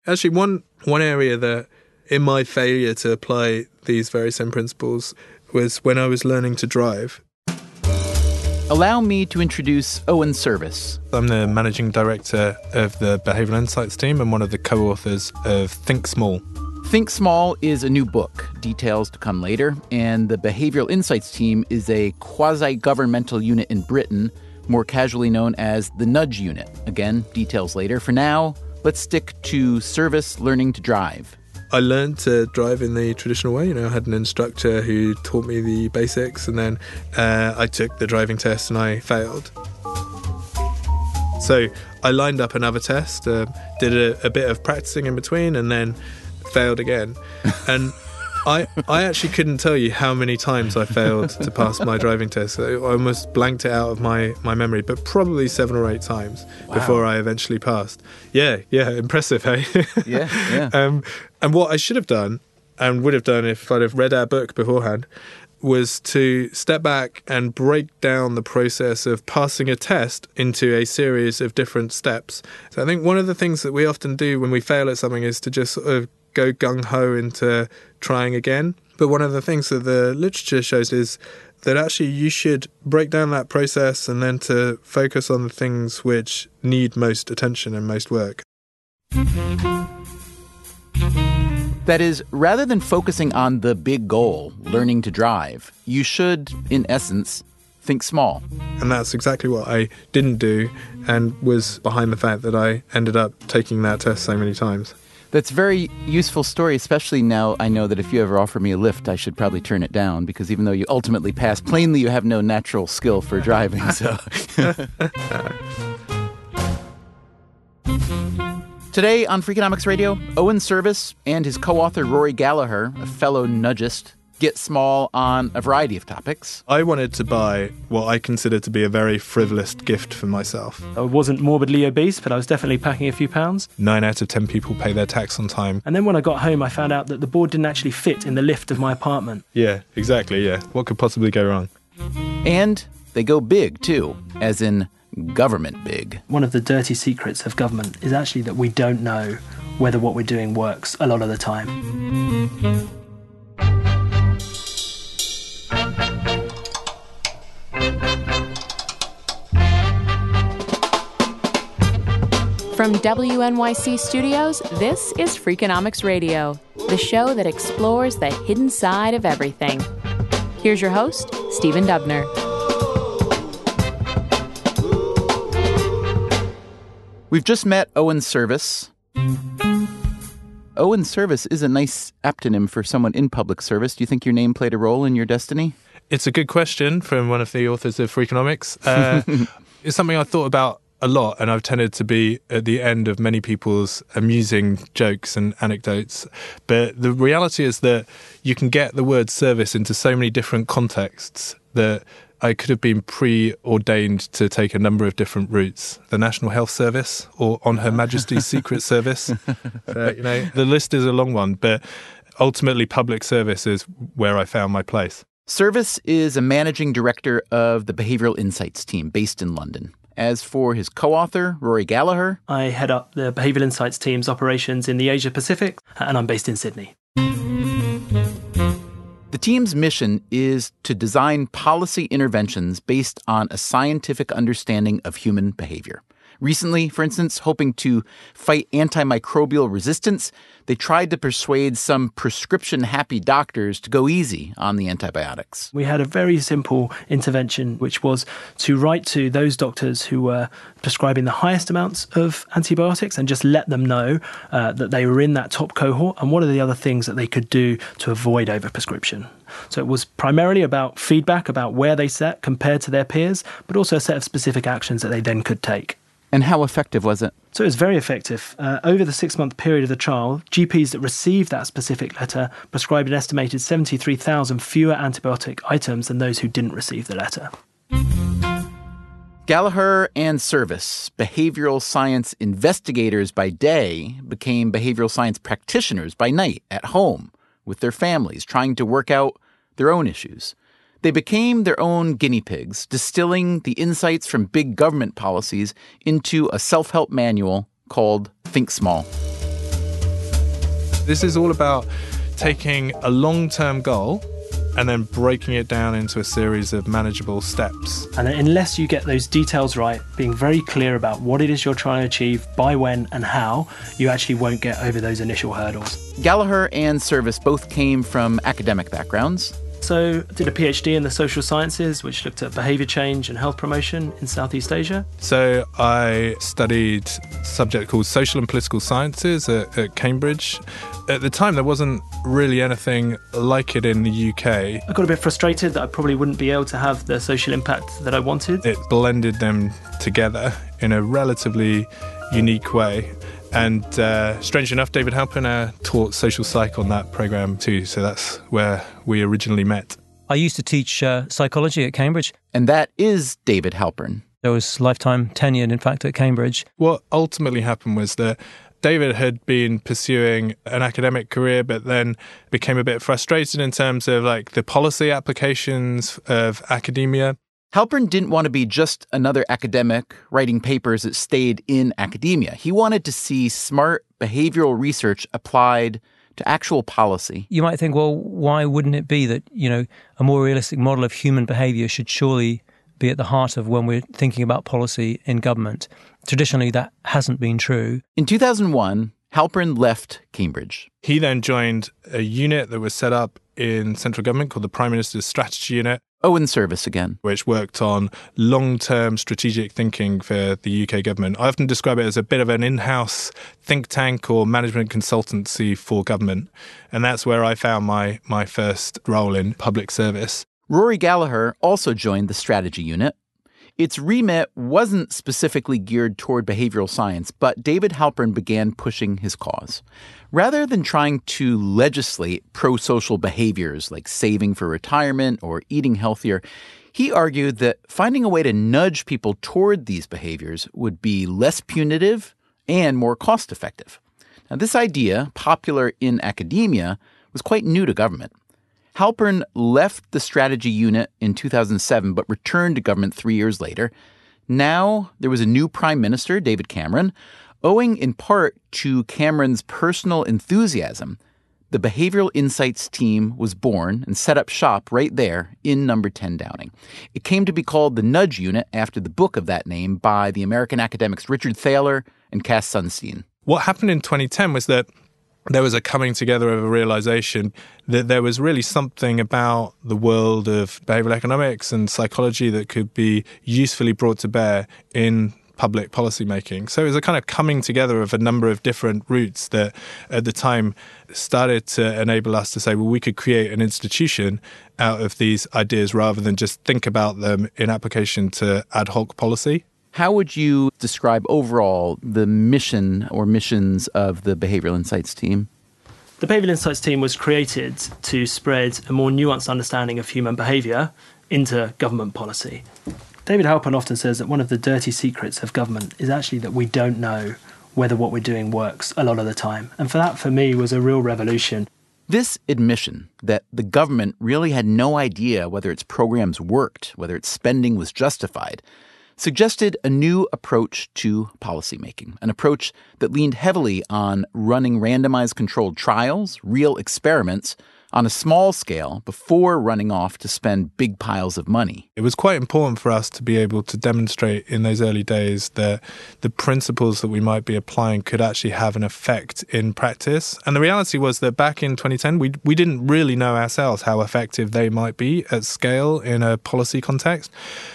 Actually, one area that in my failure to apply these very same principles was when I was learning to drive. Allow me to introduce Owen Service. I'm the managing director of the Behavioural Insights team and one of the co-authors of Think Small. Think Small is a new book, details to come later, and the Behavioural Insights team is a quasi-governmental unit in Britain, more casually known as the Nudge Unit. Again, details later. For now, let's stick to Service learning to drive. I learned to drive in the traditional way. I had an instructor who taught me the basics, and then I took the driving test and I failed. So I lined up another test, did a bit of practicing in between, and then failed again. And I actually couldn't tell you how many times I failed to pass my driving test. I almost blanked it out of my memory, but probably 7 or 8 times before I eventually passed. Yeah, impressive, hey? Yeah. And what I should have done, and would have done if I'd have read our book beforehand, was to step back and break down the process of passing a test into a series of different steps. So I think one of the things that we often do when we fail at something is to just sort of go gung-ho into trying again. But one of the things that the literature shows is that actually you should break down that process and then to focus on the things which need most attention and most work. That is, rather than focusing on the big goal, learning to drive, you should, in essence, think small. And that's exactly what I didn't do and was behind the fact that I ended up taking that test so many times. That's a very useful story, especially now I know that if you ever offer me a lift, I should probably turn it down, because even though you ultimately pass, plainly you have no natural skill for driving. So, today on Freakonomics Radio, Owen Service and his co-author Rory Gallagher, a fellow nudgist, get small on a variety of topics. I wanted to buy what I consider to be a very frivolous gift for myself. I wasn't morbidly obese, but I was definitely packing a few pounds. 9 out of 10 people pay their tax on time. And then when I got home, I found out that the board didn't actually fit in the lift of my apartment. Yeah, exactly, yeah. What could possibly go wrong? And they go big, too, as in government big. One of the dirty secrets of government is actually that we don't know whether what we're doing works a lot of the time. From WNYC Studios, this is Freakonomics Radio, the show that explores the hidden side of everything. Here's your host, Stephen Dubner. We've just met Owen Service. Owen Service is a nice aptonym for someone in public service. Do you think your name played a role in your destiny? It's a good question from one of the authors of Freakonomics. It's something I thought about a lot, and I've tended to be at the end of many people's amusing jokes and anecdotes. But the reality is that you can get the word service into so many different contexts that I could have been preordained to take a number of different routes. The National Health Service or on Her Majesty's Secret Service. The list is a long one, but ultimately public service is where I found my place. Service is a managing director of the Behavioural Insights team based in London. As for his co-author, Rory Gallagher, I head up the Behavioural Insights team's operations in the Asia Pacific, and I'm based in Sydney. The team's mission is to design policy interventions based on a scientific understanding of human behavior. Recently, for instance, hoping to fight antimicrobial resistance, they tried to persuade some prescription-happy doctors to go easy on the antibiotics. We had a very simple intervention, which was to write to those doctors who were prescribing the highest amounts of antibiotics and just let them know that they were in that top cohort and what are the other things that they could do to avoid overprescription. So it was primarily about feedback about where they sat compared to their peers, but also a set of specific actions that they then could take. And how effective was it? So it was very effective. Over the 6-month period of the trial, GPs that received that specific letter prescribed an estimated 73,000 fewer antibiotic items than those who didn't receive the letter. Gallagher and Service, behavioral science investigators by day, became behavioral science practitioners by night at home with their families, trying to work out their own issues. They became their own guinea pigs, distilling the insights from big government policies into a self-help manual called Think Small. This is all about taking a long-term goal and then breaking it down into a series of manageable steps. And unless you get those details right, being very clear about what it is you're trying to achieve, by when and how, you actually won't get over those initial hurdles. Gallagher and Service both came from academic backgrounds. So I did a PhD in the social sciences, which looked at behaviour change and health promotion in Southeast Asia. So I studied a subject called social and political sciences at Cambridge. At the time, there wasn't really anything like it in the UK. I got a bit frustrated that I probably wouldn't be able to have the social impact that I wanted. It blended them together in a relatively unique way. And strangely enough, David Halpern taught social psych on that programme too, so that's where we originally met. I used to teach psychology at Cambridge. And that is David Halpern. There was lifetime tenure, in fact, at Cambridge. What ultimately happened was that David had been pursuing an academic career, but then became a bit frustrated in terms of like the policy applications of academia. Halpern didn't want to be just another academic writing papers that stayed in academia. He wanted to see smart behavioral research applied to actual policy. You might think, well, why wouldn't it be that, a more realistic model of human behavior should surely be at the heart of when we're thinking about policy in government? Traditionally, that hasn't been true. In 2001, Halpern left Cambridge. He then joined a unit that was set up in central government called the Prime Minister's Strategy Unit. In Service again. Which worked on long-term strategic thinking for the UK government. I often describe it as a bit of an in-house think tank or management consultancy for government. And that's where I found my first role in public service. Rory Gallagher also joined the Strategy Unit. Its remit wasn't specifically geared toward behavioral science, but David Halpern began pushing his cause. Rather than trying to legislate pro-social behaviors like saving for retirement or eating healthier, he argued that finding a way to nudge people toward these behaviors would be less punitive and more cost-effective. Now, this idea, popular in academia, was quite new to government. Halpern left the Strategy Unit in 2007, but returned to government 3 years later. Now there was a new Prime Minister, David Cameron. Owing in part to Cameron's personal enthusiasm, the Behavioral Insights team was born and set up shop right there in number 10 Downing. It came to be called the Nudge Unit after the book of that name by the American academics Richard Thaler and Cass Sunstein. What happened in 2010 was that there was a coming together of a realization that there was really something about the world of behavioral economics and psychology that could be usefully brought to bear in public policy making. So it was a kind of coming together of a number of different routes that at the time started to enable us to say, well, we could create an institution out of these ideas rather than just think about them in application to ad hoc policy. How would you describe overall the mission or missions of the Behavioral Insights team? The Behavioral Insights team was created to spread a more nuanced understanding of human behaviour into government policy. David Halpern often says that one of the dirty secrets of government is actually that we don't know whether what we're doing works a lot of the time. And for me, was a real revolution. This admission that the government really had no idea whether its programs worked, whether its spending was justified, suggested a new approach to policymaking, an approach that leaned heavily on running randomized controlled trials, real experiments, on a small scale before running off to spend big piles of money. It was quite important for us to be able to demonstrate in those early days that the principles that we might be applying could actually have an effect in practice. And the reality was that back in 2010, we didn't really know ourselves how effective they might be at scale in a policy context.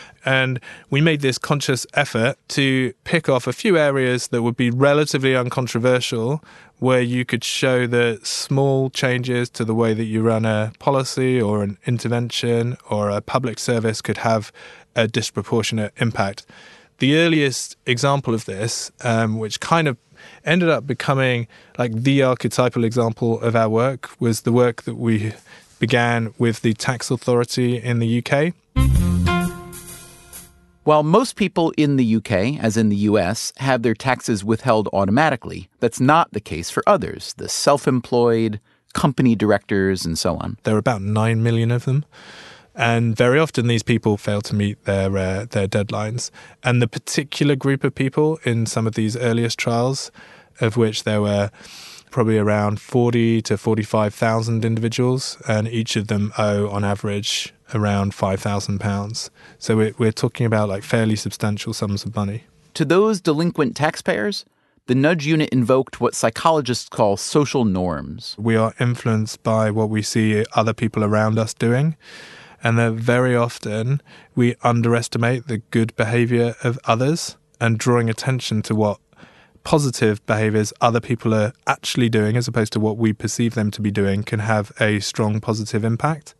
And we made this conscious effort to pick off a few areas that would be relatively uncontroversial, where you could show that small changes to the way that you run a policy or an intervention or a public service could have a disproportionate impact. The earliest example of this, which kind of ended up becoming like the archetypal example of our work, was the work that we began with the tax authority in the UK. While most people in the UK, as in the US, have their taxes withheld automatically, that's not the case for others, the self-employed, company directors, and so on. There are about 9 million of them. And very often these people fail to meet their deadlines. And the particular group of people in some of these earliest trials, of which there were probably around 40 to 45,000 individuals, and each of them owe, on average, around £5,000. So we're talking about like fairly substantial sums of money. To those delinquent taxpayers, the nudge unit invoked what psychologists call social norms. We are influenced by what we see other people around us doing, and that very often we underestimate the good behaviour of others, and drawing attention to what positive behaviours other people are actually doing as opposed to what we perceive them to be doing can have a strong positive impact.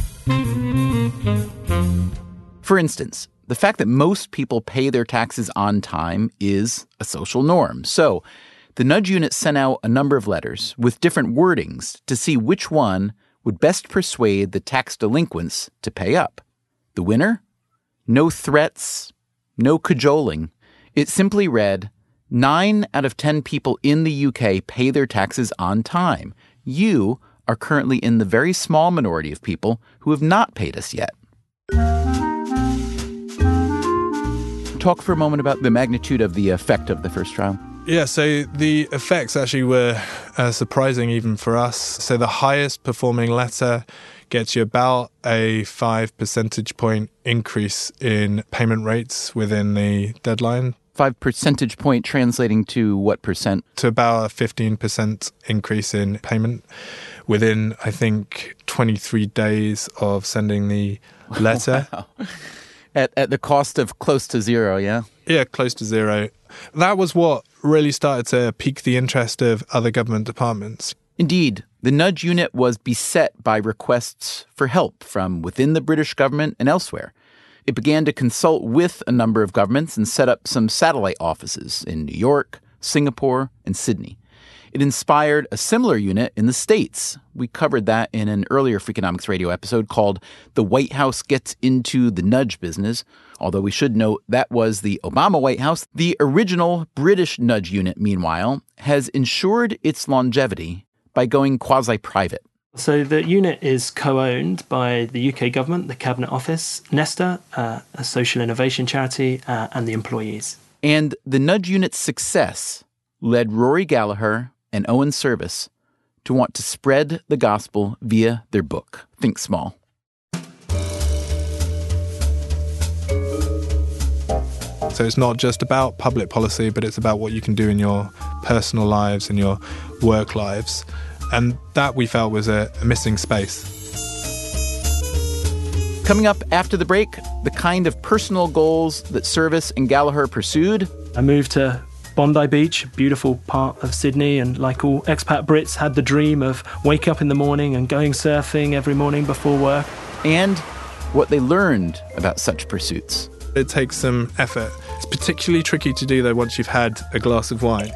For instance, the fact that most people pay their taxes on time is a social norm. So the nudge unit sent out a number of letters with different wordings to see which one would best persuade the tax delinquents to pay up. The winner? No threats, no cajoling. It simply read, 9 out of 10 people in the UK pay their taxes on time. You are currently in the very small minority of people who have not paid us yet. Talk for a moment about the magnitude of the effect of the first trial. Yeah, so the effects actually were surprising even for us. So the highest performing letter gets you about a 5 percentage point increase in payment rates within the deadline. 5 percentage point translating to what percent? To about a 15% increase in payment within, I think, 23 days of sending the letter. Wow. At the cost of close to zero, yeah? Yeah, close to zero. That was what really started to pique the interest of other government departments. Indeed, the nudge unit was beset by requests for help from within the British government and elsewhere. It began to consult with a number of governments and set up some satellite offices in New York, Singapore, and Sydney. It inspired a similar unit in the States. We covered that in an earlier Freakonomics Radio episode called The White House Gets Into the Nudge Business, although we should note that was the Obama White House. The original British nudge unit, meanwhile, has ensured its longevity by going quasi-private. So the unit is co-owned by the UK government, the Cabinet Office, Nesta, a social innovation charity, and the employees. And the nudge unit's success led Rory Gallagher and Owen Service to want to spread the gospel via their book, Think Small. So it's not just about public policy, but it's about what you can do in your personal lives and your work lives. And that we felt was a missing space. Coming up after the break, the kind of personal goals that Service and Gallagher pursued. I moved to Bondi Beach, beautiful part of Sydney, and like all expat Brits, had the dream of waking up in the morning and going surfing every morning before work. And what they learned about such pursuits. It takes some effort. It's particularly tricky to do, though, once you've had a glass of wine.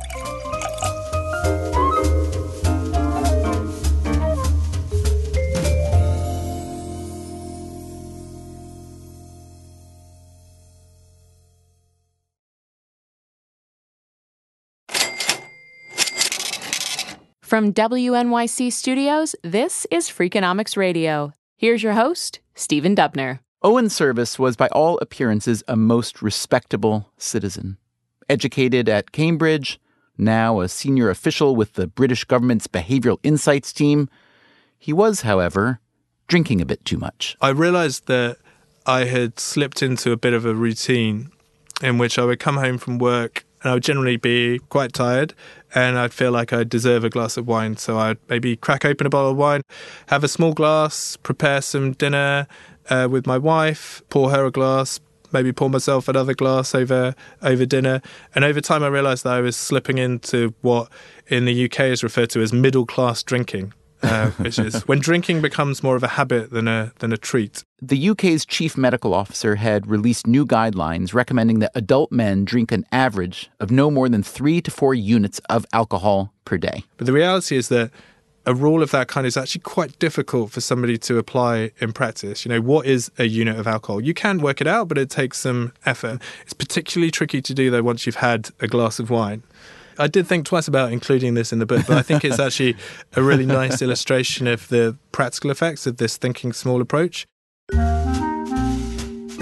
From WNYC Studios, this is Freakonomics Radio. Here's your host, Stephen Dubner. Owen Service was by all appearances a most respectable citizen. Educated at Cambridge, now a senior official with the British government's Behavioural Insights team, he was, however, drinking a bit too much. I realised that I had slipped into a bit of a routine in which I would come home from work and I would generally be quite tired and I'd feel like I deserve a glass of wine. So I'd maybe crack open a bottle of wine, have a small glass, prepare some dinner with my wife, pour her a glass, maybe pour myself another glass over dinner. And over time I realised that I was slipping into what in the UK is referred to as middle-class drinking. Which is when drinking becomes more of a habit than a treat. The UK's chief medical officer had released new guidelines recommending that adult men drink an average of no more than 3 to 4 units of alcohol per day. But the reality is that a rule of that kind is actually quite difficult for somebody to apply in practice. You know, what is a unit of alcohol? You can work it out, but it takes some effort. It's particularly tricky to do, though, once you've had a glass of wine. I did think twice about including this in the book, but I think it's actually a really nice illustration of the practical effects of this thinking small approach.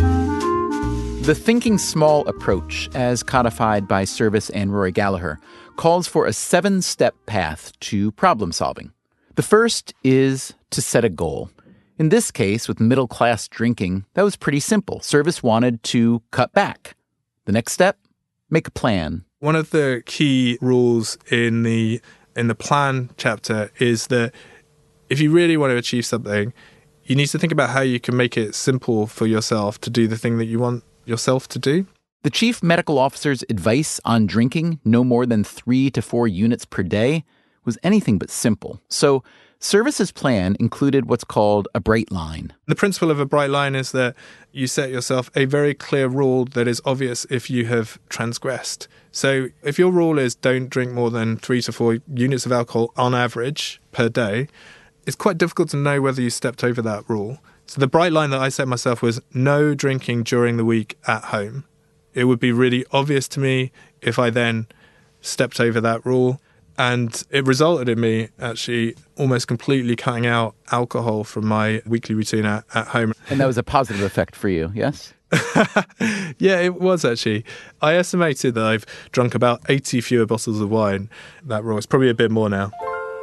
The thinking small approach, as codified by Service and Rory Gallagher, calls for a 7-step path to problem solving. The first is to set a goal. In this case, with middle-class drinking, that was pretty simple. Service wanted to cut back. The next step, make a plan. One of the key rules in the plan chapter is that if you really want to achieve something, you need to think about how you can make it simple for yourself to do the thing that you want yourself to do. The chief medical officer's advice on drinking no more than 3 to 4 units per day was anything but simple. So Service's plan included what's called a bright line. The principle of a bright line is that you set yourself a very clear rule that is obvious if you have transgressed. So if your rule is don't drink more than 3 to 4 units of alcohol on average per day, it's quite difficult to know whether you stepped over that rule. So the bright line that I set myself was no drinking during the week at home. It would be really obvious to me if I then stepped over that rule. And it resulted in me actually almost completely cutting out alcohol from my weekly routine at home. And that was a positive effect for you, yes? Yeah, it was actually. I estimated that I've drunk about 80 fewer bottles of wine. That rule is probably a bit more now.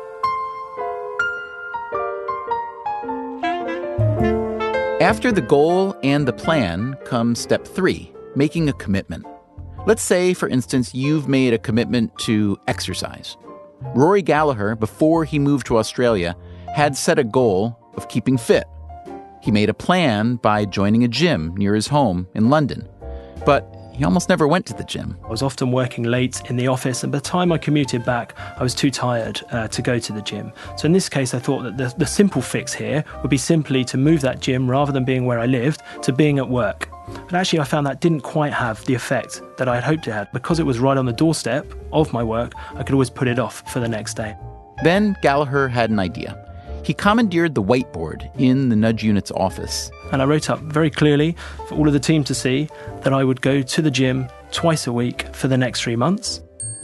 After the goal and the plan comes step 3, making a commitment. Let's say, for instance, you've made a commitment to exercise. Rory Gallagher, before he moved to Australia, had set a goal of keeping fit. He made a plan by joining a gym near his home in London. But he almost never went to the gym. I was often working late in the office, and by the time I commuted back, I was too tired to go to the gym. So in this case, I thought that the simple fix here would be simply to move that gym, rather than being where I lived, to being at work. But actually, I found that didn't quite have the effect that I had hoped it had. Because it was right on the doorstep of my work, I could always put it off for the next day. Then Gallagher had an idea. He commandeered the whiteboard in the Nudge Unit's office. And I wrote up very clearly for all of the team to see that I would go to the gym twice a week for the next 3 months.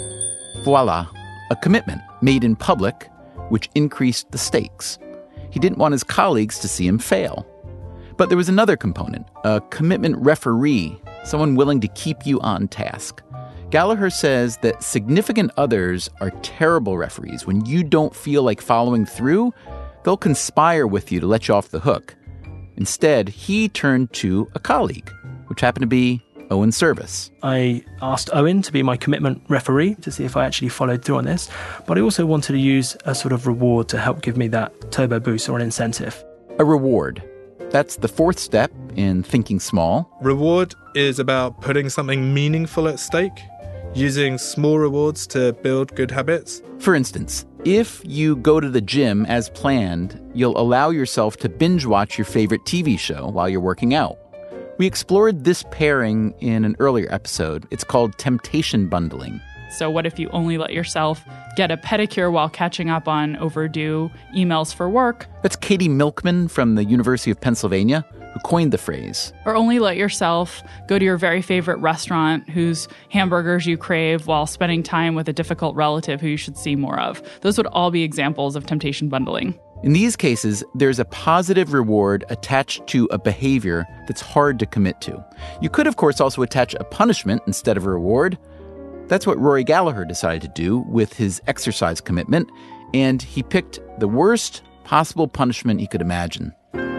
Voila, a commitment made in public, which increased the stakes. He didn't want his colleagues to see him fail. But there was another component, a commitment referee, someone willing to keep you on task. Gallagher says that significant others are terrible referees. When you don't feel like following through, they'll conspire with you to let you off the hook. Instead, he turned to a colleague, which happened to be Owen Service. I asked Owen to be my commitment referee to see if I actually followed through on this, but I also wanted to use a sort of reward to help give me that turbo boost or an incentive. A reward. That's the 4th step in thinking small. Reward is about putting something meaningful at stake, using small rewards to build good habits. For instance, if you go to the gym as planned, you'll allow yourself to binge watch your favorite TV show while you're working out. We explored this pairing in an earlier episode. It's called temptation bundling. So what if you only let yourself get a pedicure while catching up on overdue emails for work? That's Katie Milkman from the University of Pennsylvania, who coined the phrase. Or only let yourself go to your very favorite restaurant whose hamburgers you crave while spending time with a difficult relative who you should see more of. Those would all be examples of temptation bundling. In these cases, there's a positive reward attached to a behavior that's hard to commit to. You could, of course, also attach a punishment instead of a reward. That's what Rory Gallagher decided to do with his exercise commitment, and he picked the worst possible punishment he could imagine.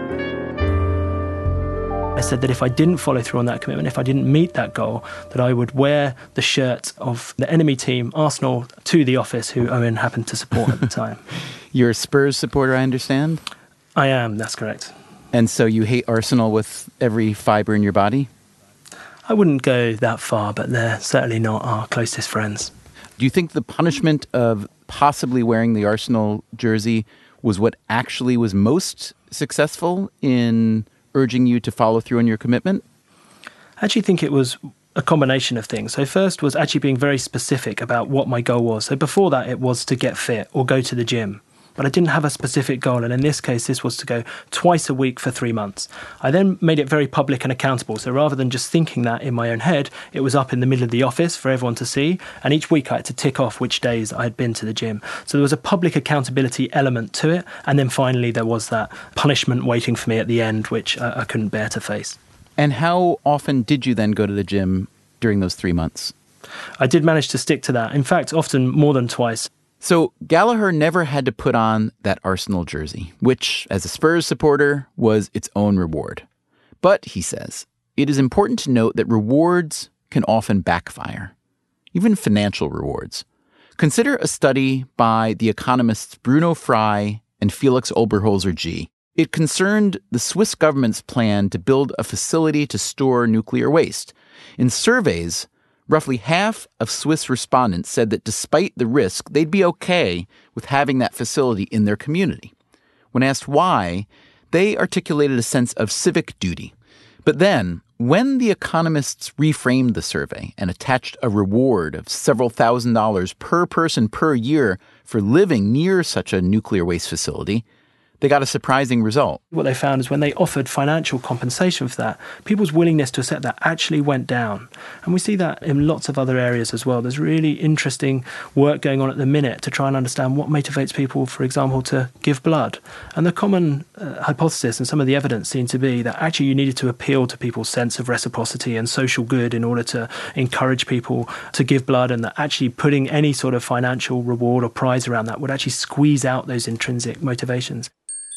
I said that if I didn't follow through on that commitment, if I didn't meet that goal, that I would wear the shirt of the enemy team, Arsenal, to the office, who Owen happened to support at the time. You're a Spurs supporter, I understand? I am, that's correct. And so you hate Arsenal with every fiber in your body? I wouldn't go that far, but they're certainly not our closest friends. Do you think the punishment of possibly wearing the Arsenal jersey was what actually was most successful in urging you to follow through on your commitment? I actually think it was a combination of things. So first was actually being very specific about what my goal was. So before that, it was to get fit or go to the gym. But I didn't have a specific goal, and in this case, this was to go twice a week for 3 months. I then made it very public and accountable, so rather than just thinking that in my own head, it was up in the middle of the office for everyone to see, and each week I had to tick off which days I had been to the gym. So there was a public accountability element to it, and then finally there was that punishment waiting for me at the end, which I couldn't bear to face. And how often did you then go to the gym during those 3 months? I did manage to stick to that. In fact, often more than twice. So Gallagher never had to put on that Arsenal jersey, which, as a Spurs supporter, was its own reward. But, he says, it is important to note that rewards can often backfire, even financial rewards. Consider a study by the economists Bruno Frey and Felix Oberholzer-G. It concerned the Swiss government's plan to build a facility to store nuclear waste. In surveys, roughly half of Swiss respondents said that despite the risk, they'd be okay with having that facility in their community. When asked why, they articulated a sense of civic duty. But then, when the economists reframed the survey and attached a reward of several $1,000s per person per year for living near such a nuclear waste facility, they got a surprising result. What they found is when they offered financial compensation for that, people's willingness to accept that actually went down. And we see that in lots of other areas as well. There's really interesting work going on at the minute to try and understand what motivates people, for example, to give blood. And the common hypothesis and some of the evidence seem to be that actually you needed to appeal to people's sense of reciprocity and social good in order to encourage people to give blood, and that actually putting any sort of financial reward or prize around that would actually squeeze out those intrinsic motivations.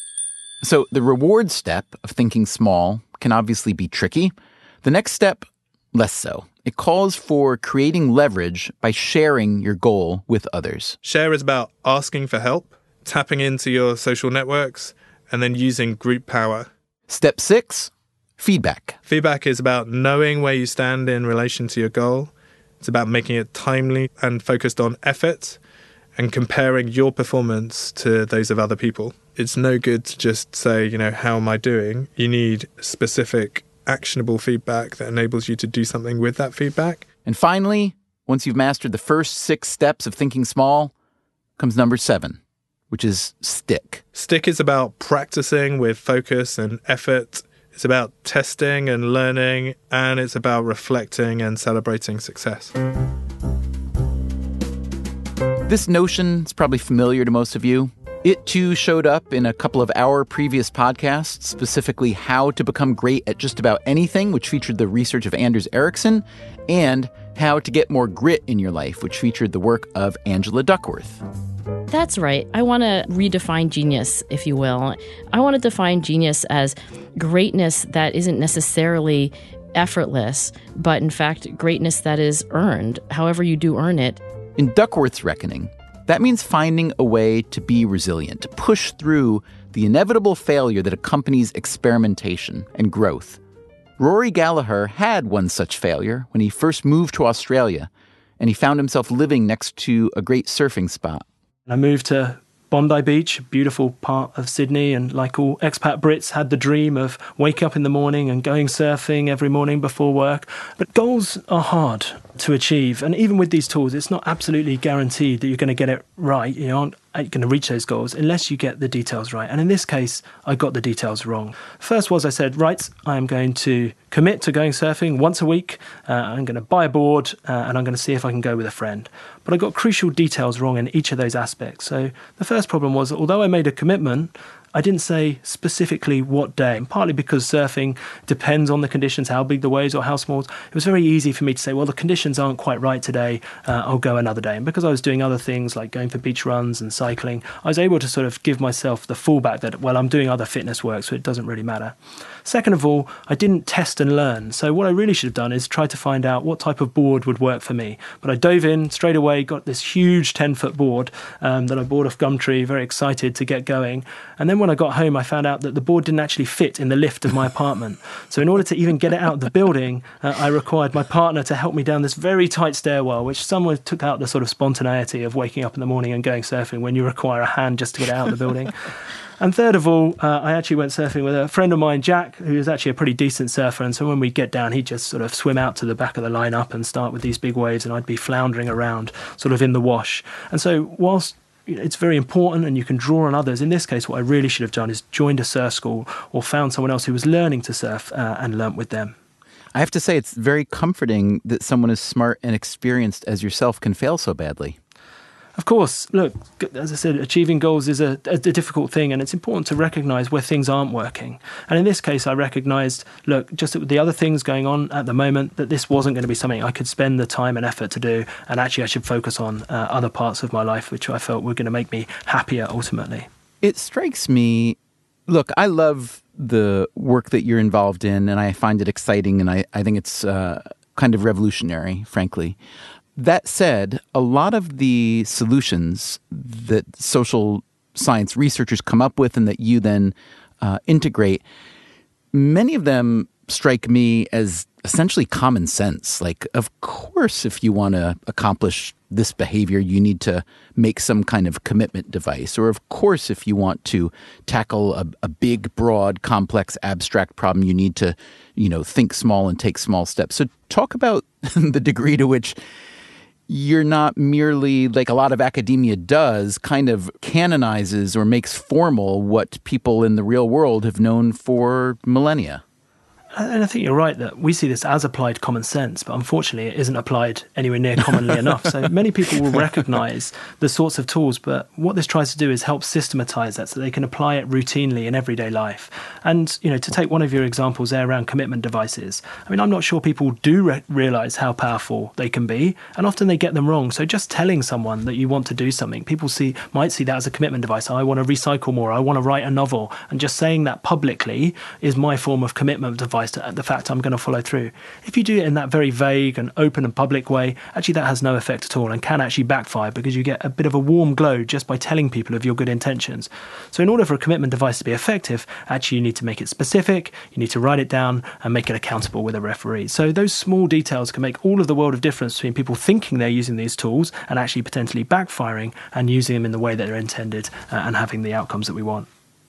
So the reward step of thinking small can obviously be tricky. The next step, less so. It calls for creating leverage by sharing your goal with others. Share is about asking for help, tapping into your social networks, and then using group power. Step 6, feedback. Feedback is about knowing where you stand in relation to your goal. It's about making it timely and focused on effort and comparing your performance to those of other people. It's no good to just say, how am I doing? You need specific, actionable feedback that enables you to do something with that feedback. And finally, once you've mastered the first 6 steps of thinking small, comes number 7, which is stick. Stick is about practicing with focus and effort. It's about testing and learning, and it's about reflecting and celebrating success. This notion is probably familiar to most of you. It, too, showed up in a couple of our previous podcasts, specifically How to Become Great at Just About Anything, which featured the research of Anders Ericsson, and How to Get More Grit in Your Life, which featured the work of Angela Duckworth. That's right. I want to redefine genius, if you will. I want to define genius as greatness that isn't necessarily effortless, but in fact, greatness that is earned, however you do earn it. In Duckworth's reckoning, that means finding a way to be resilient, to push through the inevitable failure that accompanies experimentation and growth. Rory Gallagher had one such failure when he first moved to Australia, and he found himself living next to a great surfing spot. I moved to Bondi Beach, a beautiful part of Sydney, and like all expat Brits, had the dream of waking up in the morning and going surfing every morning before work. But goals are hard to achieve, and even with these tools, it's not absolutely guaranteed that you're going to get it right. You aren't going to reach those goals unless you get the details right. And in this case, I got the details wrong. First was I said, right, I am going to commit to going surfing once a week. I'm going to buy a board and I'm going to see if I can go with a friend. But I got crucial details wrong in each of those aspects. So the first problem was that although I made a commitment, I didn't say specifically what day, and partly because surfing depends on the conditions, how big the waves or how small. It was very easy for me to say, well, the conditions aren't quite right today, I'll go another day. And because I was doing other things like going for beach runs and cycling, I was able to sort of give myself the fallback that, well, I'm doing other fitness work, so it doesn't really matter. Second of all, I didn't test and learn. So what I really should have done is try to find out what type of board would work for me. But I dove in straight away, got this huge 10-foot board that I bought off Gumtree, very excited to get going. And then when I got home, I found out that the board didn't actually fit in the lift of my apartment. So in order to even get it out of the building, I required my partner to help me down this very tight stairwell, which someone took out the sort of spontaneity of waking up in the morning and going surfing when you require a hand just to get it out of the building. And third of all, I actually went surfing with a friend of mine, Jack, who is actually a pretty decent surfer. And so when we get down, he'd just sort of swim out to the back of the lineup and start with these big waves, and I'd be floundering around sort of in the wash. And so whilst it's very important and you can draw on others, in this case, what I really should have done is joined a surf school or found someone else who was learning to surf and learnt with them. I have to say, it's very comforting that someone as smart and experienced as yourself can fail so badly. Of course, look, as I said, achieving goals is a difficult thing, and it's important to recognise where things aren't working. And in this case, I recognised, look, just the other things going on at the moment, that this wasn't going to be something I could spend the time and effort to do, and actually I should focus on other parts of my life, which I felt were going to make me happier ultimately. It strikes me, look, I love the work that you're involved in, and I find it exciting, and I think it's kind of revolutionary, frankly. That said, a lot of the solutions that social science researchers come up with and that you then integrate, many of them strike me as essentially common sense. Like, of course, if you want to accomplish this behavior, you need to make some kind of commitment device. Or of course, if you want to tackle a big, broad, complex, abstract problem, you need to, think small and take small steps. So talk about the degree to which you're not merely, like a lot of academia does, kind of canonizes or makes formal what people in the real world have known for millennia. And I think you're right that we see this as applied common sense, but unfortunately it isn't applied anywhere near commonly enough. So many people will recognise the sorts of tools, but what this tries to do is help systematise that so they can apply it routinely in everyday life. And, to take one of your examples there around commitment devices, I mean, I'm not sure people do realise how powerful they can be, and often they get them wrong. So just telling someone that you want to do something, people might see that as a commitment device. I want to recycle more, I want to write a novel. And just saying that publicly is my form of commitment device to the fact I'm going to follow through. If you do it in that very vague and open and public way, actually that has no effect at all and can actually backfire because you get a bit of a warm glow just by telling people of your good intentions. So in order for a commitment device to be effective, actually you need to make it specific, you need to write it down and make it accountable with a referee. So those small details can make all of the world of difference between people thinking they're using these tools and actually potentially backfiring and using them in the way that they're intended and having the outcomes that we want.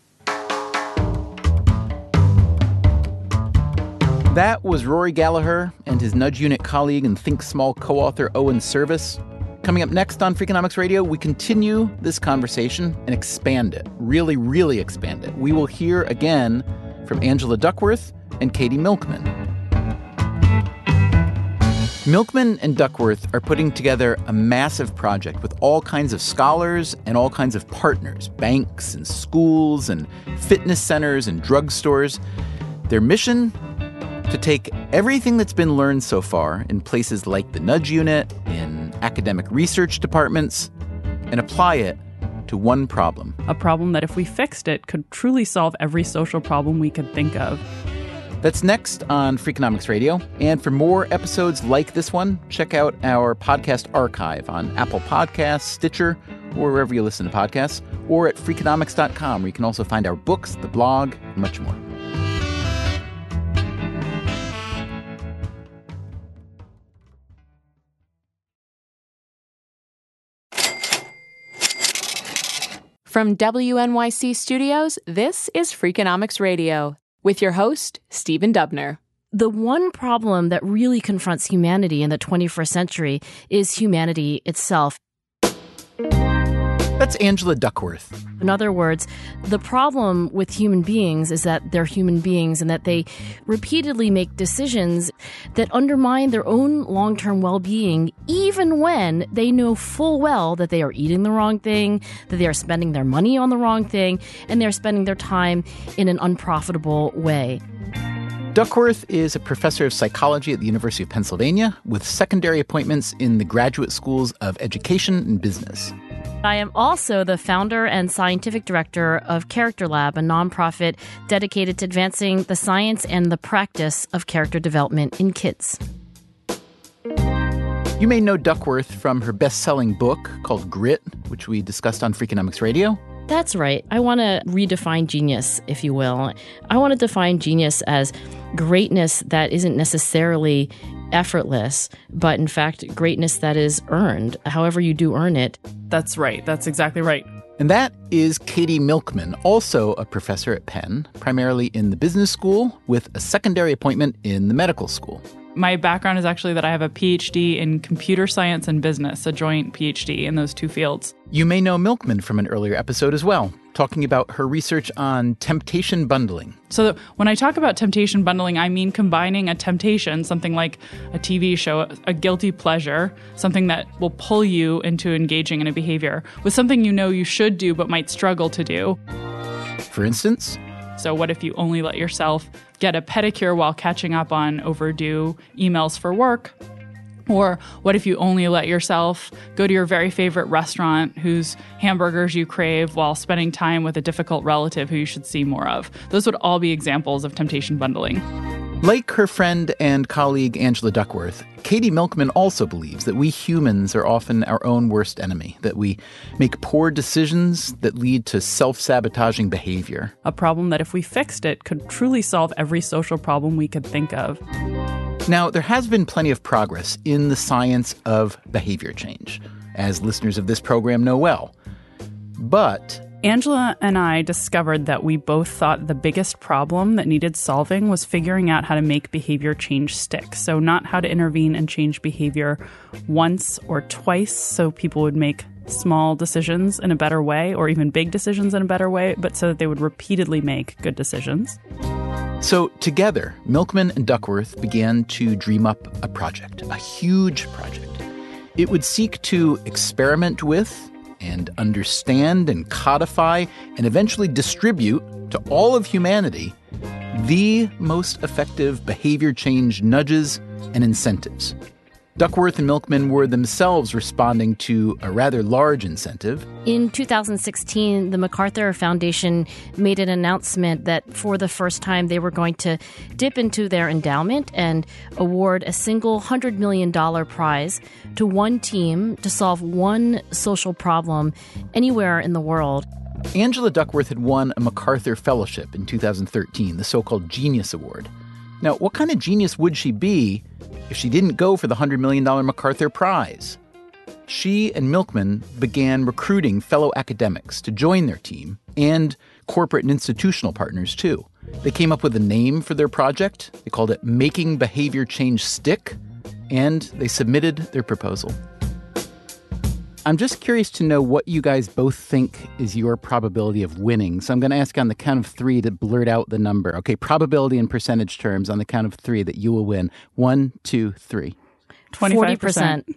That was Rory Gallagher and his Nudge Unit colleague and Think Small co-author Owen Service. Coming up next on Freakonomics Radio, we continue this conversation and expand it, really, really expand it. We will hear again from Angela Duckworth and Katie Milkman. Milkman and Duckworth are putting together a massive project with all kinds of scholars and all kinds of partners, banks and schools and fitness centers and drugstores. Their mission? To take everything that's been learned so far in places like the Nudge Unit, in academic research departments, and apply it to one problem. A problem that if we fixed it could truly solve every social problem we could think of. That's next on Freakonomics Radio. And for more episodes like this one, check out our podcast archive on Apple Podcasts, Stitcher, or wherever you listen to podcasts, or at Freakonomics.com, where you can also find our books, the blog, and much more. From WNYC Studios, this is Freakonomics Radio with your host, Stephen Dubner. The one problem that really confronts humanity in the 21st century is humanity itself. That's Angela Duckworth. In other words, the problem with human beings is that they're human beings and that they repeatedly make decisions that undermine their own long-term well-being, even when they know full well that they are eating the wrong thing, that they are spending their money on the wrong thing, and they're spending their time in an unprofitable way. Duckworth is a professor of psychology at the University of Pennsylvania with secondary appointments in the graduate schools of education and business. I am also the founder and scientific director of Character Lab, a nonprofit dedicated to advancing the science and the practice of character development in kids. You may know Duckworth from her best-selling book called Grit, which we discussed on Freakonomics Radio. That's right. I want to redefine genius, if you will. I want to define genius as greatness that isn't necessarily effortless, but in fact, greatness that is earned, however you do earn it. That's right. That's exactly right. And that is Katie Milkman, also a professor at Penn, primarily in the business school, with a secondary appointment in the medical school. My background is actually that I have a PhD in computer science and business, a joint PhD in those two fields. You may know Milkman from an earlier episode as well, talking about her research on temptation bundling. So when I talk about temptation bundling, I mean combining a temptation, something like a TV show, a guilty pleasure, something that will pull you into engaging in a behavior, with something you know you should do but might struggle to do. For instance? So what if you only let yourself get a pedicure while catching up on overdue emails for work? Or what if you only let yourself go to your very favorite restaurant whose hamburgers you crave while spending time with a difficult relative who you should see more of? Those would all be examples of temptation bundling. Like her friend and colleague Angela Duckworth, Katie Milkman also believes that we humans are often our own worst enemy, that we make poor decisions that lead to self-sabotaging behavior. A problem that if we fixed it could truly solve every social problem we could think of. Now, there has been plenty of progress in the science of behavior change, as listeners of this program know well. But Angela and I discovered that we both thought the biggest problem that needed solving was figuring out how to make behavior change stick. So not how to intervene and change behavior once or twice so people would make small decisions in a better way, or even big decisions in a better way, but so that they would repeatedly make good decisions. So together, Milkman and Duckworth began to dream up a project, a huge project. It would seek to experiment with and understand and codify and eventually distribute to all of humanity the most effective behavior change nudges and incentives. Duckworth and Milkman were themselves responding to a rather large incentive. In 2016, the MacArthur Foundation made an announcement that for the first time they were going to dip into their endowment and award a single $100 million prize to one team to solve one social problem anywhere in the world. Angela Duckworth had won a MacArthur Fellowship in 2013, the so-called Genius Award. Now, what kind of genius would she be if she didn't go for the $100 million MacArthur Prize? She and Milkman began recruiting fellow academics to join their team, and corporate and institutional partners, too. They came up with a name for their project. They called it Making Behavior Change Stick, and they submitted their proposal. I'm just curious to know what you guys both think is your probability of winning. So I'm going to ask on the count of three to blurt out the number. Okay, probability in percentage terms on the count of three that you will win. 1, 2, 3. 25%.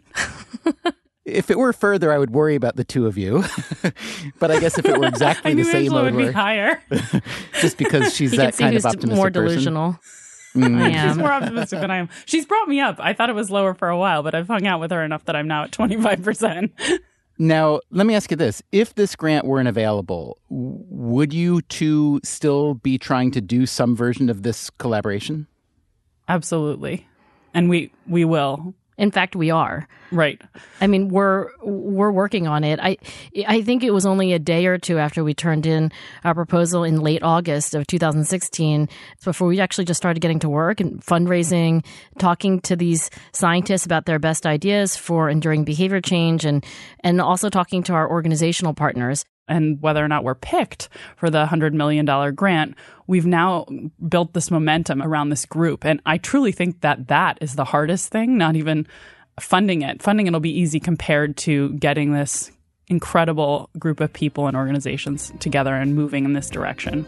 If it were further, I would worry about the two of you. But I guess if it were exactly the same, Angela I would would be worry. higher. Just because she's that kind of optimistic more person. delusional. I She's am. more optimistic than I am. She's brought me up. I thought it was lower for a while, but I've hung out with her enough that I'm now at 25%. Now, let me ask you this. If this grant weren't available, would you two still be trying to do some version of this collaboration? Absolutely. And we will. In fact, we are. Right. I mean, we're working on it. I think it was only a day or two after we turned in our proposal in late August of 2016 before we actually just started getting to work and fundraising, talking to these scientists about their best ideas for enduring behavior change, and also talking to our organizational partners. And whether or not we're picked for the $100 million grant, we've now built this momentum around this group. And I truly think that is the hardest thing, not even funding it. Funding it will be easy compared to getting this incredible group of people and organizations together and moving in this direction.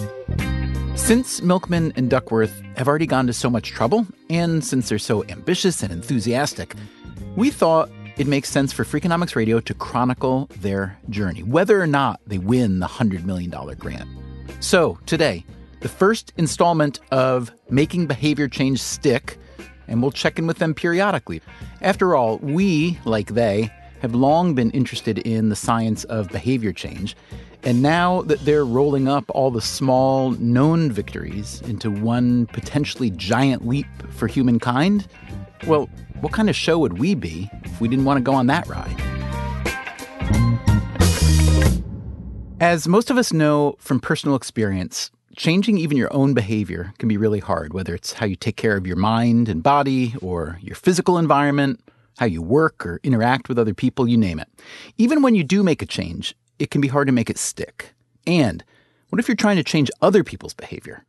Since Milkman and Duckworth have already gone to so much trouble, and since they're so ambitious and enthusiastic, we thought it makes sense for Freakonomics Radio to chronicle their journey, whether or not they win the $100 million grant. So, today, the first installment of Making Behavior Change Stick, and we'll check in with them periodically. After all, we, like they, have long been interested in the science of behavior change, and now that they're rolling up all the small, known victories into one potentially giant leap for humankind, well, what kind of show would we be if we didn't want to go on that ride? As most of us know from personal experience, changing even your own behavior can be really hard, whether it's how you take care of your mind and body, or your physical environment, how you work or interact with other people, you name it. Even when you do make a change, it can be hard to make it stick. And what if you're trying to change other people's behavior?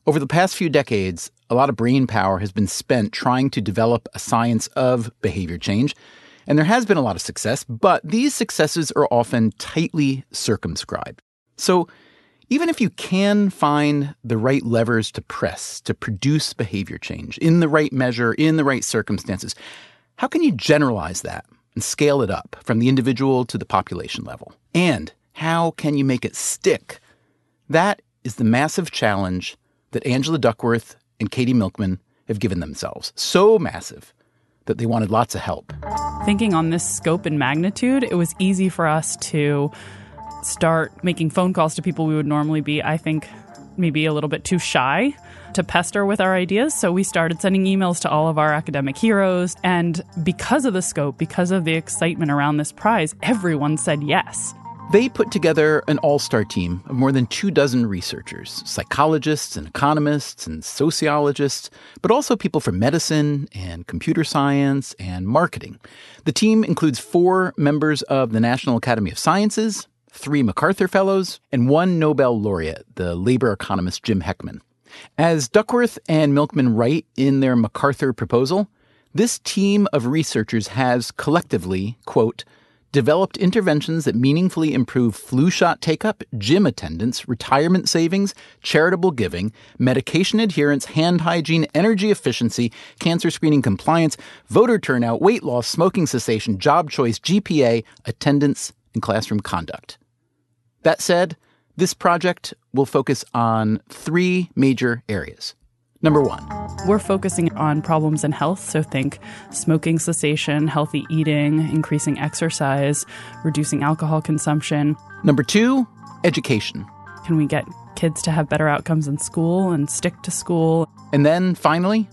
Over the past few decades, a lot of brain power has been spent trying to develop a science of behavior change, and there has been a lot of success, but these successes are often tightly circumscribed. So even if you can find the right levers to press to produce behavior change in the right measure, in the right circumstances, how can you generalize that and scale it up from the individual to the population level? And how can you make it stick? That is the massive challenge that Angela Duckworth and Katie Milkman have given themselves. So massive that they wanted lots of help. Thinking on this scope and magnitude, it was easy for us to start making phone calls to people we would normally be, I think, maybe a little bit too shy to pester with our ideas. So we started sending emails to all of our academic heroes. And because of the scope, because of the excitement around this prize, everyone said yes. They put together an all-star team of more than 24 researchers, psychologists and economists and sociologists, but also people from medicine and computer science and marketing. The team includes 4 members of the National Academy of Sciences, 3 MacArthur Fellows, and 1 Nobel laureate, the labor economist Jim Heckman. As Duckworth and Milkman write in their MacArthur proposal, this team of researchers has collectively, quote, developed interventions that meaningfully improve flu shot take-up, gym attendance, retirement savings, charitable giving, medication adherence, hand hygiene, energy efficiency, cancer screening compliance, voter turnout, weight loss, smoking cessation, job choice, GPA, attendance, and classroom conduct. That said, this project will focus on 3 major areas. Number 1. We're focusing on problems in health, so think smoking cessation, healthy eating, increasing exercise, reducing alcohol consumption. Number 2, education. Can we get kids to have better outcomes in school and stick to school? And then finally,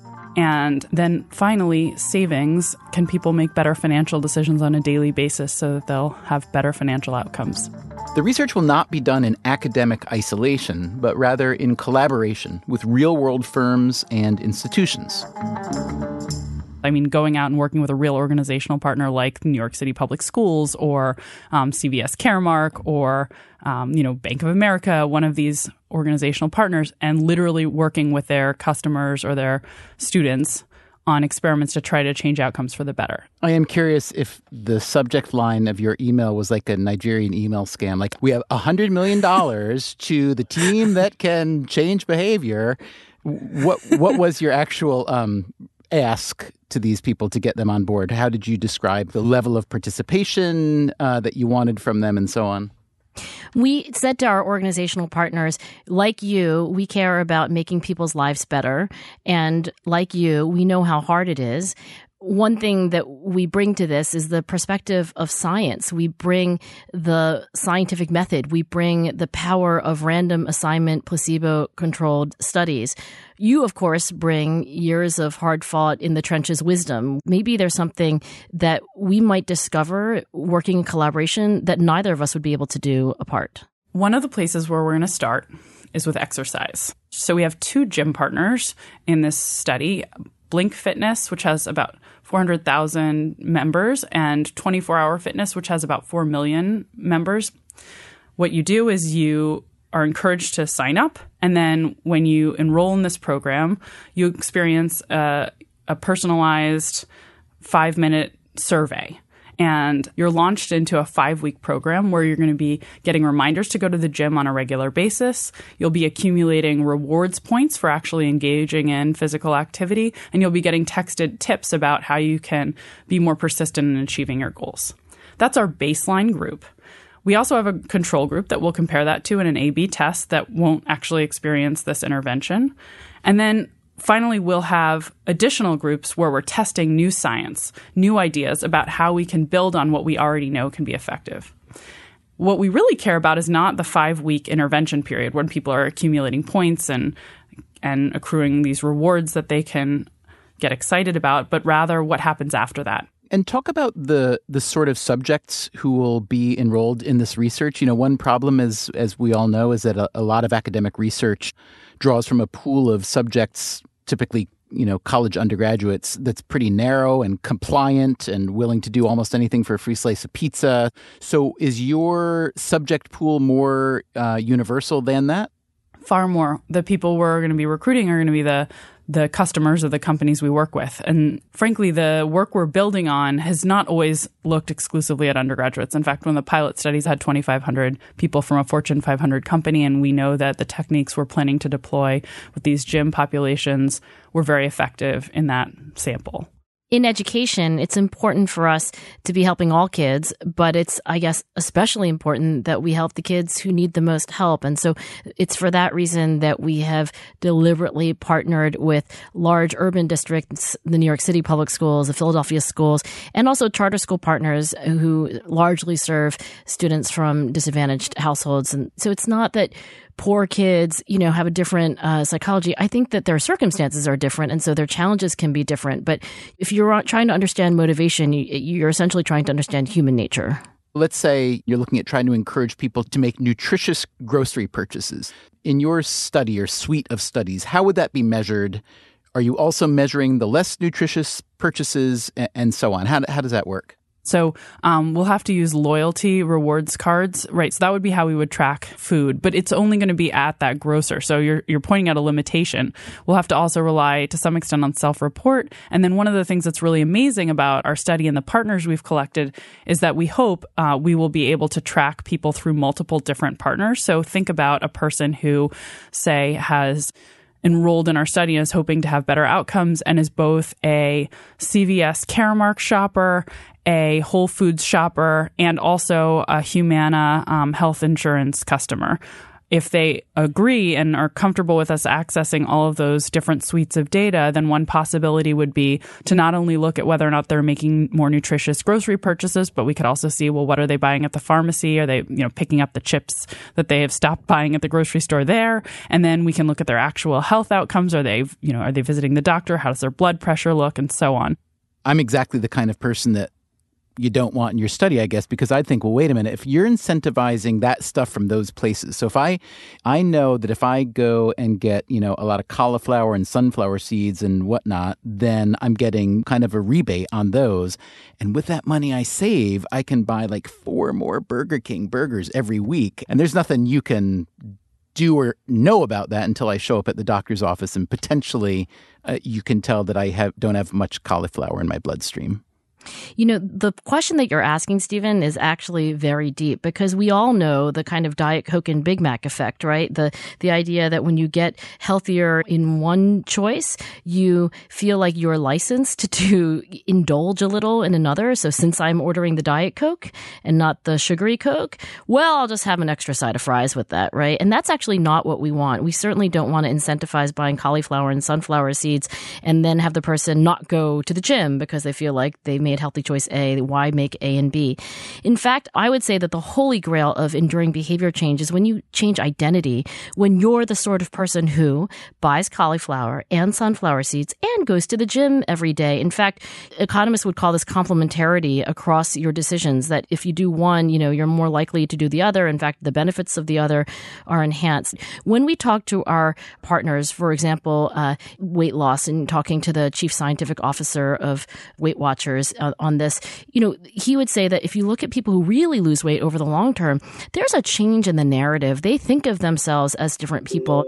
savings. Can people make better financial decisions on a daily basis so that they'll have better financial outcomes? The research will not be done in academic isolation, but rather in collaboration with real-world firms and institutions. I mean, going out and working with a real organizational partner like New York City Public Schools or CVS Caremark or, Bank of America, one of these organizational partners, and literally working with their customers or their students on experiments to try to change outcomes for the better. I am curious if the subject line of your email was like a Nigerian email scam, like we have $100 million to the team that can change behavior. What was your actual ask to these people to get them on board? How did you describe the level of participation that you wanted from them and so on? We said to our organizational partners, like you, we care about making people's lives better. And like you, we know how hard it is. One thing that we bring to this is the perspective of science. We bring the scientific method. We bring the power of random assignment, placebo-controlled studies. You, of course, bring years of hard-fought in the trenches wisdom. Maybe there's something that we might discover working in collaboration that neither of us would be able to do apart. One of the places where we're going to start is with exercise. So we have 2 gym partners in this study, Blink Fitness, which has about 400,000 members, and 24 Hour Fitness, which has about 4 million members. What you do is you are encouraged to sign up, and then when you enroll in this program, you experience a personalized 5-minute survey. And you're launched into a 5-week program where you're going to be getting reminders to go to the gym on a regular basis. You'll be accumulating rewards points for actually engaging in physical activity. And you'll be getting texted tips about how you can be more persistent in achieving your goals. That's our baseline group. We also have a control group that we'll compare that to in an A/B test that won't actually experience this intervention. And then finally, we'll have additional groups where we're testing new science, new ideas about how we can build on what we already know can be effective. What we really care about is not the 5-week intervention period when people are accumulating points and accruing these rewards that they can get excited about, but rather what happens after that. And talk about the sort of subjects who will be enrolled in this research. You know, one problem is, as we all know, is that a lot of academic research draws from a pool of subjects, typically, college undergraduates, that's pretty narrow and compliant and willing to do almost anything for a free slice of pizza. So is your subject pool more universal than that? Far more. The people we're going to be recruiting are going to be the customers of the companies we work with. And frankly, the work we're building on has not always looked exclusively at undergraduates. In fact, one of the pilot studies had 2,500 people from a Fortune 500 company, and we know that the techniques we're planning to deploy with these gym populations were very effective in that sample. In education, it's important for us to be helping all kids, but it's, I guess, especially important that we help the kids who need the most help. And so it's for that reason that we have deliberately partnered with large urban districts, the New York City public schools, the Philadelphia schools, and also charter school partners who largely serve students from disadvantaged households. And so it's not that poor kids, have a different psychology. I think that their circumstances are different, and so their challenges can be different. But if you're trying to understand motivation, you're essentially trying to understand human nature. Let's say you're looking at trying to encourage people to make nutritious grocery purchases. In your study or suite of studies, how would that be measured? Are you also measuring the less nutritious purchases and so on? How does that work? So we'll have to use loyalty rewards cards, right? So that would be how we would track food, but it's only going to be at that grocer. So you're pointing out a limitation. We'll have to also rely to some extent on self-report. And then one of the things that's really amazing about our study and the partners we've collected is that we hope we will be able to track people through multiple different partners. So think about a person who, say, has enrolled in our study and is hoping to have better outcomes and is both a CVS Caremark shopper, a Whole Foods shopper, and also a Humana health insurance customer. If they agree and are comfortable with us accessing all of those different suites of data, then one possibility would be to not only look at whether or not they're making more nutritious grocery purchases, but we could also see, well, what are they buying at the pharmacy? Are they, picking up the chips that they have stopped buying at the grocery store there? And then we can look at their actual health outcomes. Are they visiting the doctor? How does their blood pressure look? And so on. I'm exactly the kind of person that you don't want in your study, I guess, because I think, well, wait a minute, if you're incentivizing that stuff from those places. So if I know that if I go and get, a lot of cauliflower and sunflower seeds and whatnot, then I'm getting kind of a rebate on those. And with that money I save, I can buy like 4 more Burger King burgers every week. And there's nothing you can do or know about that until I show up at the doctor's office and potentially you can tell that I don't have much cauliflower in my bloodstream. The question that you're asking, Stephen, is actually very deep because we all know the kind of Diet Coke and Big Mac effect, right? The idea that when you get healthier in one choice, you feel like you're licensed to indulge a little in another. So since I'm ordering the Diet Coke and not the sugary Coke, well, I'll just have an extra side of fries with that, right? And that's actually not what we want. We certainly don't want to incentivize buying cauliflower and sunflower seeds and then have the person not go to the gym because they feel like they made healthy choice A. Why make A and B? In fact, I would say that the holy grail of enduring behavior change is when you change identity, when you're the sort of person who buys cauliflower and sunflower seeds and goes to the gym every day. In fact, economists would call this complementarity across your decisions, that if you do one, you're more likely to do the other. In fact, the benefits of the other are enhanced. When we talk to our partners, for example, weight loss, and talking to the chief scientific officer of Weight Watchers on this, he would say that if you look at people who really lose weight over the long term, there's a change in the narrative. They think of themselves as different people.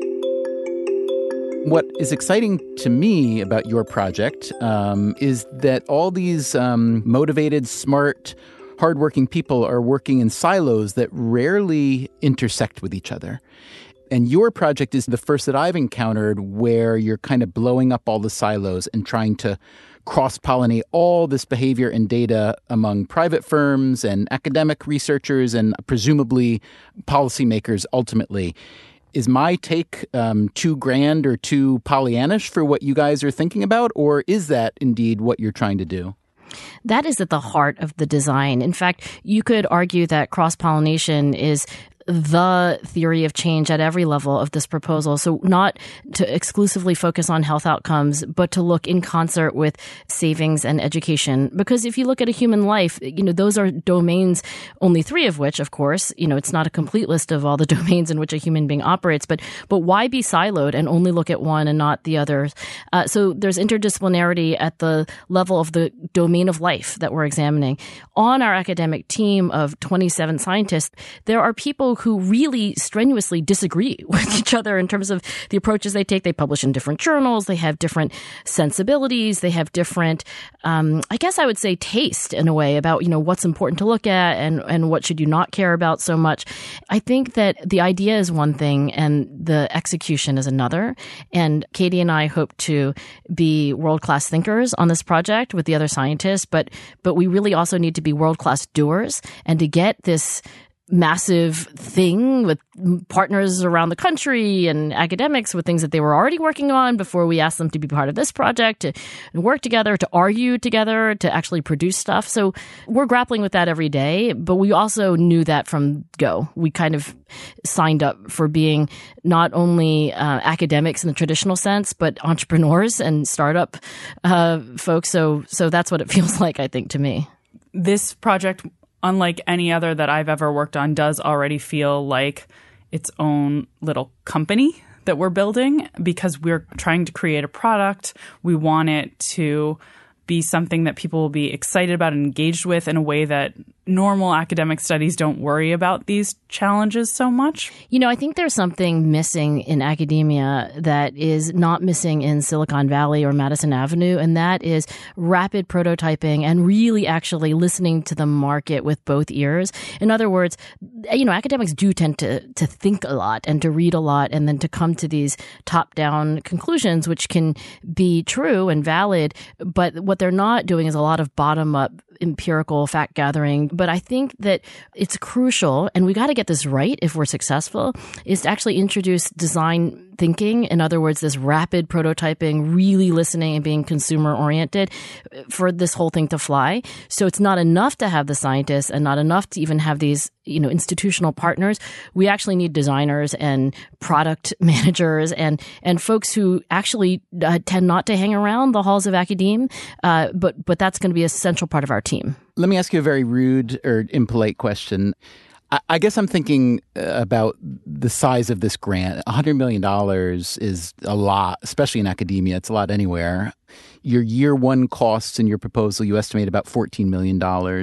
What is exciting to me about your project is that all these motivated, smart, hardworking people are working in silos that rarely intersect with each other. And your project is the first that I've encountered where you're kind of blowing up all the silos and trying to cross-pollinate all this behavior and data among private firms and academic researchers and presumably policymakers ultimately. Is my take too grand or too Pollyannish for what you guys are thinking about, or is that indeed what you're trying to do? That is at the heart of the design. In fact, you could argue that cross-pollination is the theory of change at every level of this proposal. So not to exclusively focus on health outcomes, but to look in concert with savings and education. Because if you look at a human life, those are domains, only 3 of which, of course, it's not a complete list of all the domains in which a human being operates, but why be siloed and only look at one and not the others? So there's interdisciplinarity at the level of the domain of life that we're examining. On our academic team of 27 scientists, there are people people who really strenuously disagree with each other in terms of the approaches they take. They publish in different journals. They have different sensibilities. They have different, I guess I would say, taste in a way about, what's important to look at and what should you not care about so much. I think that the idea is one thing and the execution is another. And Katie and I hope to be world-class thinkers on this project with the other scientists, but we really also need to be world-class doers. And to get this massive thing with partners around the country and academics with things that they were already working on before we asked them to be part of this project, to work together, to argue together, to actually produce stuff. So we're grappling with that every day, but we also knew that from go. We kind of signed up for being not only academics in the traditional sense, but entrepreneurs and startup folks. So that's what it feels like, I think, to me. This project, unlike any other that I've ever worked on, does already feel like its own little company that we're building because we're trying to create a product. We want it to be something that people will be excited about and engaged with in a way that normal academic studies don't worry about these challenges so much. I think there's something missing in academia that is not missing in Silicon Valley or Madison Avenue, and that is rapid prototyping and really actually listening to the market with both ears. In other words, academics do tend to think a lot and to read a lot and then to come to these top-down conclusions, which can be true and valid, but what they're not doing is a lot of bottom-up empirical fact gathering. But I think that it's crucial, and we got to get this right if we're successful, is to actually introduce design thinking. In other words, this rapid prototyping, really listening and being consumer oriented for this whole thing to fly. So it's not enough to have the scientists and not enough to even have these, institutional partners. We actually need designers and product managers and folks who actually tend not to hang around the halls of academe. But that's going to be a central part of our team. Let me ask you a very rude or impolite question. I guess I'm thinking about the size of this grant. $100 million is a lot, especially in academia. It's a lot anywhere. Your year one costs in your proposal, you estimate about $14 million.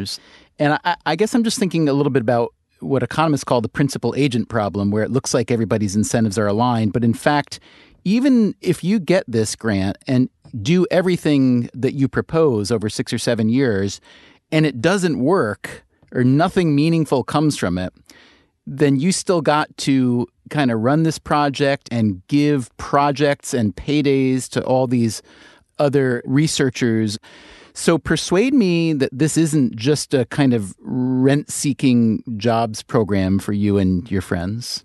And I guess I'm just thinking a little bit about what economists call the principal agent problem, where it looks like everybody's incentives are aligned. But in fact, even if you get this grant and do everything that you propose over 6 or 7 years, and it doesn't work, or nothing meaningful comes from it, then you still got to kind of run this project and give projects and paydays to all these other researchers. So persuade me that this isn't just a kind of rent-seeking jobs program for you and your friends.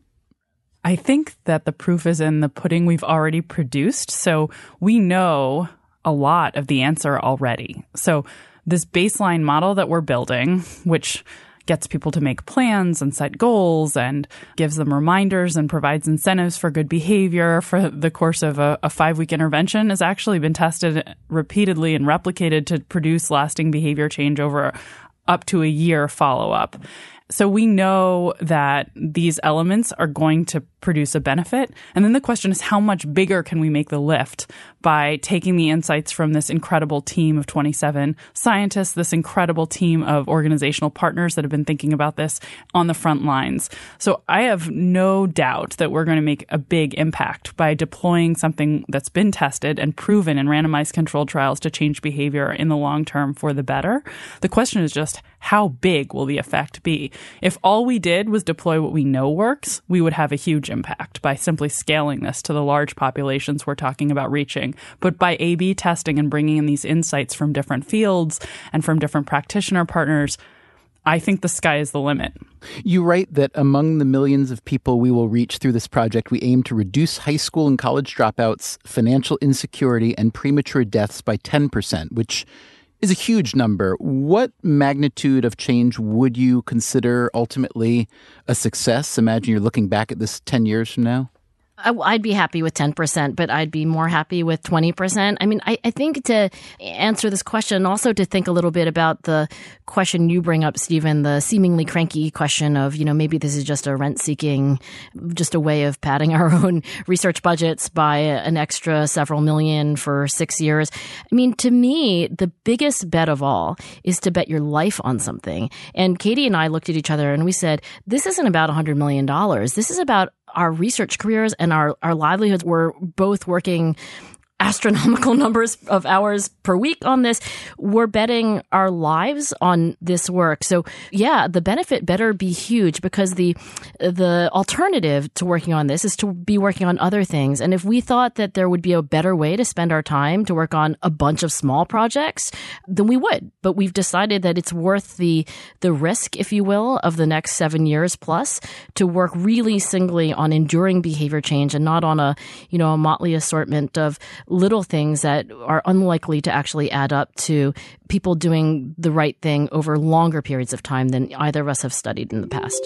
I think that the proof is in the pudding we've already produced. So we know a lot of the answer already. So this baseline model that we're building, which gets people to make plans and set goals and gives them reminders and provides incentives for good behavior for the course of a 5-week intervention, has actually been tested repeatedly and replicated to produce lasting behavior change over up to a year follow-up. So we know that these elements are going to produce a benefit. And then the question is, how much bigger can we make the lift by taking the insights from this incredible team of 27 scientists, this incredible team of organizational partners that have been thinking about this on the front lines. So I have no doubt that we're going to make a big impact by deploying something that's been tested and proven in randomized controlled trials to change behavior in the long term for the better. The question is just, how big will the effect be? If all we did was deploy what we know works, we would have a huge impact by simply scaling this to the large populations we're talking about reaching. But by A/B testing and bringing in these insights from different fields and from different practitioner partners, I think the sky is the limit. You write that among the millions of people we will reach through this project, we aim to reduce high school and college dropouts, financial insecurity, and premature deaths by 10%, which is a huge number. What magnitude of change would you consider ultimately a success? Imagine you're looking back at this 10 years from now. I'd be happy with 10%, but I'd be more happy with 20%. I mean, I think to answer this question, also to think a little bit about the question you bring up, Stephen, the seemingly cranky question of, maybe this is just a rent-seeking, just a way of padding our own research budgets by an extra several million for 6 years. I mean, to me, the biggest bet of all is to bet your life on something. And Katie and I looked at each other and we said, this isn't about $100 million. This is about our research careers and our livelihoods. We're both working astronomical numbers of hours per week on this. We're betting our lives on this work. So yeah, the benefit better be huge, because the alternative to working on this is to be working on other things. And if we thought that there would be a better way to spend our time to work on a bunch of small projects, then we would. But we've decided that it's worth the risk, if you will, of the next 7 years plus to work really singly on enduring behavior change and not on a motley assortment of little things that are unlikely to actually add up to people doing the right thing over longer periods of time than either of us have studied in the past.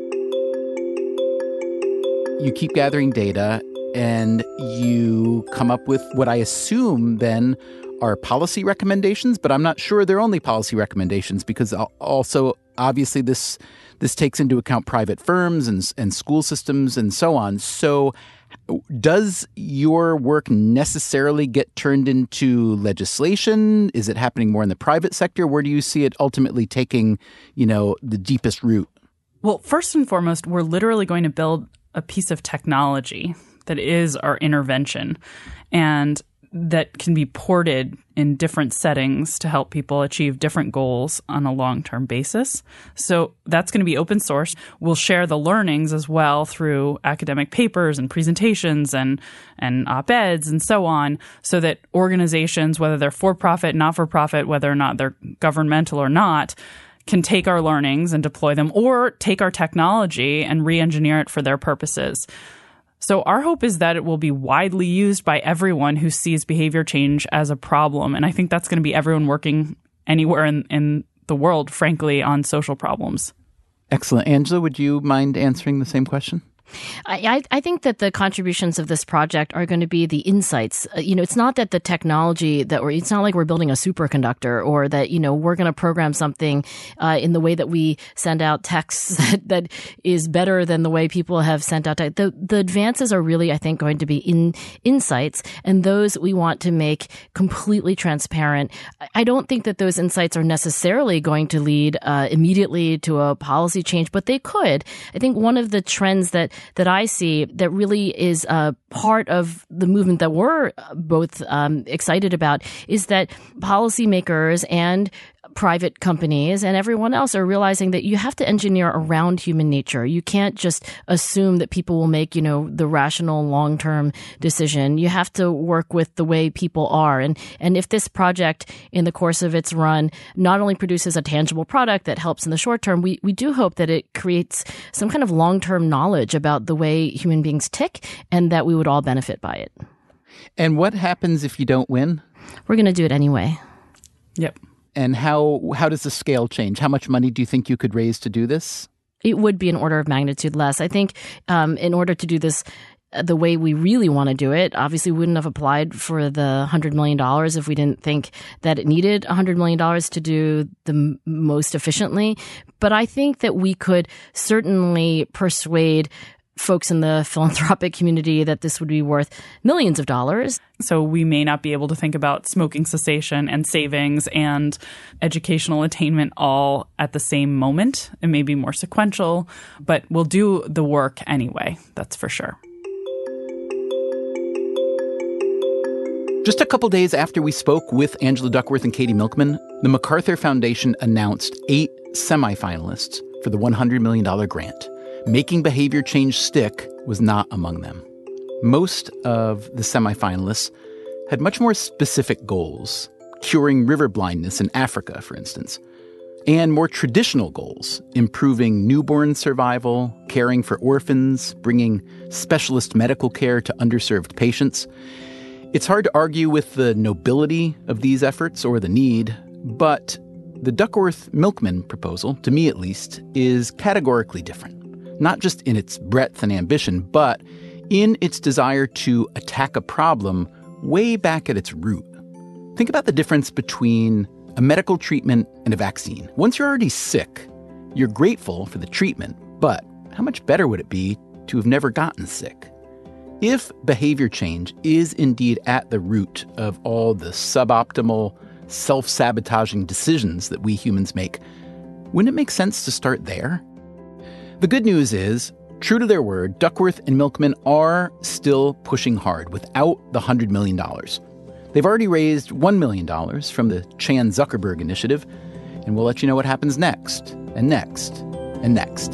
You keep gathering data and you come up with what I assume then are policy recommendations, but I'm not sure they're only policy recommendations, because also obviously this takes into account private firms and school systems and so on. So does your work necessarily get turned into legislation? Is it happening more in the private sector? Where do you see it ultimately taking, the deepest root? Well, first and foremost, we're literally going to build a piece of technology that is our intervention and that can be ported in different settings to help people achieve different goals on a long-term basis. So that's going to be open source. We'll share the learnings as well through academic papers and presentations and op-eds and so on, so that organizations, whether they're for-profit, not-for-profit, whether or not they're governmental or not, can take our learnings and deploy them, or take our technology and re-engineer it for their purposes. So our hope is that it will be widely used by everyone who sees behavior change as a problem. And I think that's going to be everyone working anywhere in the world, frankly, on social problems. Excellent. Angela, would you mind answering the same question? I think that the contributions of this project are going to be the insights. It's not that the technology it's not like we're building a superconductor, or that, we're going to program something in the way that we send out texts that is better than the way people have sent out text. The advances are really, I think, going to be in insights, and those we want to make completely transparent. I don't think that those insights are necessarily going to lead immediately to a policy change, but they could. I think one of the trends that I see that really is part of the movement that we're both excited about is that policymakers and private companies and everyone else are realizing that you have to engineer around human nature. You can't just assume that people will make, the rational long-term decision. You have to work with the way people are. And if this project in the course of its run not only produces a tangible product that helps in the short term, we do hope that it creates some kind of long-term knowledge about the way human beings tick, and that we would all benefit by it. And what happens if you don't win? We're going to do it anyway. Yep. And how does the scale change? How much money do you think you could raise to do this? It would be an order of magnitude less. I think in order to do this the way we really want to do it, obviously we wouldn't have applied for the $100 million if we didn't think that it needed $100 million to do the most efficiently. But I think that we could certainly persuade folks in the philanthropic community that this would be worth millions of dollars. So we may not be able to think about smoking cessation and savings and educational attainment all at the same moment. It may be more sequential, but we'll do the work anyway. That's for sure. Just a couple days after we spoke with Angela Duckworth and Katie Milkman, the MacArthur Foundation announced 8 semifinalists for the $100 million grant. Making behavior change stick was not among them. Most of the semifinalists had much more specific goals, curing river blindness in Africa, for instance, and more traditional goals, improving newborn survival, caring for orphans, bringing specialist medical care to underserved patients. It's hard to argue with the nobility of these efforts or the need, but the Duckworth-Milkman proposal, to me at least, is categorically different. Not just in its breadth and ambition, but in its desire to attack a problem way back at its root. Think about the difference between a medical treatment and a vaccine. Once you're already sick, you're grateful for the treatment, but how much better would it be to have never gotten sick? If behavior change is indeed at the root of all the suboptimal, self-sabotaging decisions that we humans make, wouldn't it make sense to start there? The good news is, true to their word, Duckworth and Milkman are still pushing hard without the $100 million. They've already raised $1 million from the Chan Zuckerberg Initiative, and we'll let you know what happens next, and next, and next.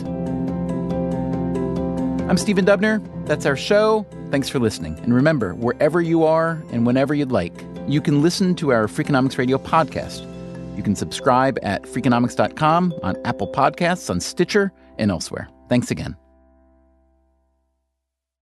I'm Stephen Dubner. That's our show. Thanks for listening. And remember, wherever you are and whenever you'd like, you can listen to our Freakonomics Radio podcast. You can subscribe at Freakonomics.com, on Apple Podcasts, on Stitcher, and elsewhere. Thanks again.